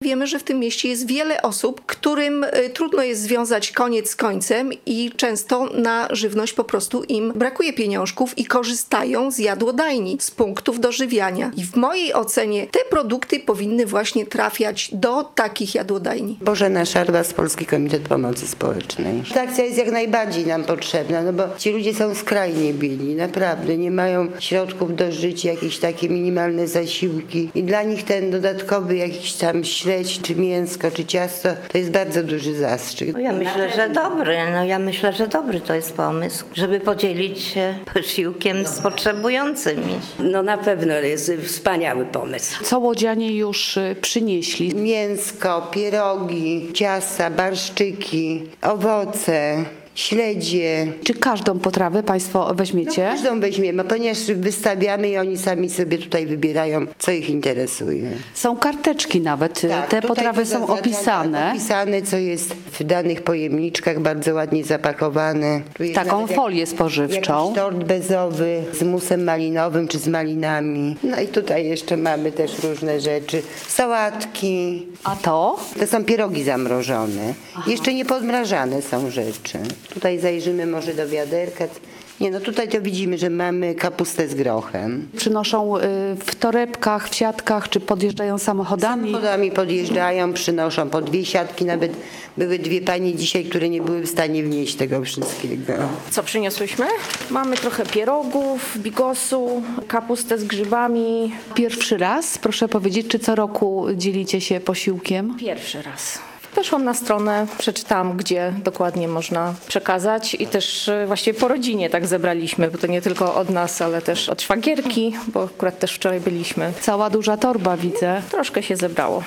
wiemy, że w tym mieście jest wiele osób, którym trudno jest związać koniec z końcem i często na żywność po prostu im brakuje pieniążków i korzystają z jadłodajni, z punktów dożywiania. I w mojej ocenie te produkty powinny właśnie trafiać do takich jadłodajni. Bożena Szarba z Polski Komitet Pomocy Społecznej. Ta akcja jest jak najbardziej nam potrzebna, no bo ci ludzie są skrajnie biedni, naprawdę nie mają środków do życia, jakieś takie minimalne zasiłki i dla nich ten dodatkowy jakiś tam śledź, czy mięsko, czy ciasto to jest bardzo duży zastrzyk. Ja myślę, że dobry to jest pomysł, żeby podzielić się posiłkiem z potrzebującymi. No na pewno jest wspaniały pomysł. Co łodzianie już przynieśli? Mięsko, pierogi, ciasta, barszczyki, owoce, śledzie. Czy każdą potrawę Państwo weźmiecie? Każdą weźmiemy, ponieważ wystawiamy i oni sami sobie tutaj wybierają, co ich interesuje. Są karteczki nawet, te tutaj potrawy to są opisane. Opisane, co jest w danych pojemniczkach, bardzo ładnie zapakowane. Tu jest Taką nawet folię spożywczą. jakiś tort bezowy z musem malinowym czy z malinami. No i tutaj jeszcze mamy też różne rzeczy. Sałatki. A to? To są pierogi zamrożone. Jeszcze nie podmrażane są rzeczy. Tutaj zajrzymy może do wiaderka. Nie, no tutaj to widzimy, że mamy kapustę z grochem. Przynoszą w torebkach, w siatkach, czy podjeżdżają samochodami? Samochodami podjeżdżają, przynoszą po 2 siatki. Nawet były 2 panie dzisiaj, które nie były w stanie wnieść tego wszystkiego. Co przyniosłyśmy? Mamy trochę pierogów, bigosu, kapustę z grzybami. Pierwszy raz, proszę powiedzieć, czy co roku dzielicie się posiłkiem? Pierwszy raz. Weszłam na stronę, przeczytałam, gdzie dokładnie można przekazać i też właściwie po rodzinie tak zebraliśmy, bo to nie tylko od nas, ale też od szwagierki, bo akurat też wczoraj byliśmy. Cała duża torba widzę. Troszkę się zebrało.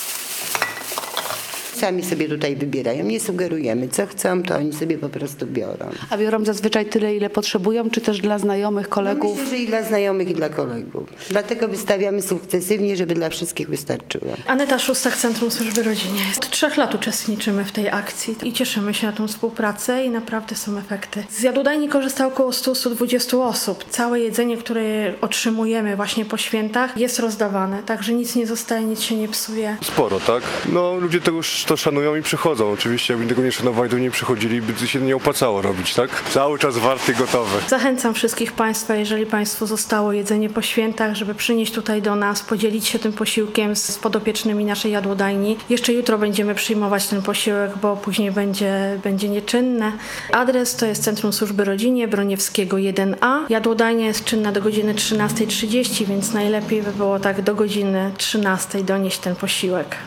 Sami sobie tutaj wybierają, nie sugerujemy. Co chcą, to oni sobie po prostu biorą. A biorą zazwyczaj tyle, ile potrzebują, czy też dla znajomych, kolegów? Myślę, że i dla znajomych, i dla kolegów. Dlatego wystawiamy sukcesywnie, żeby dla wszystkich wystarczyło. Aneta Szóstak, Centrum Służby Rodzinie. Od 3 lat uczestniczymy w tej akcji i cieszymy się na tą współpracę i naprawdę są efekty. Z jadłodajni korzysta około 100-120 osób. Całe jedzenie, które otrzymujemy właśnie po świętach, jest rozdawane, także nic nie zostaje, nic się nie psuje. Sporo, tak? No ludzie tego już to szanują i przychodzą. Oczywiście jakby tego nie szanowali, to nie przychodzili, by to się nie opłacało robić, tak? Cały czas warty, gotowe. Zachęcam wszystkich Państwa, jeżeli Państwu zostało jedzenie po świętach, żeby przynieść tutaj do nas, podzielić się tym posiłkiem z podopiecznymi naszej jadłodajni. Jeszcze jutro będziemy przyjmować ten posiłek, bo później będzie nieczynne. Adres to jest Centrum Służby Rodzinie, Broniewskiego 1A. Jadłodajnia jest czynna do godziny 13:30, więc najlepiej by było tak do godziny 13:00 donieść ten posiłek.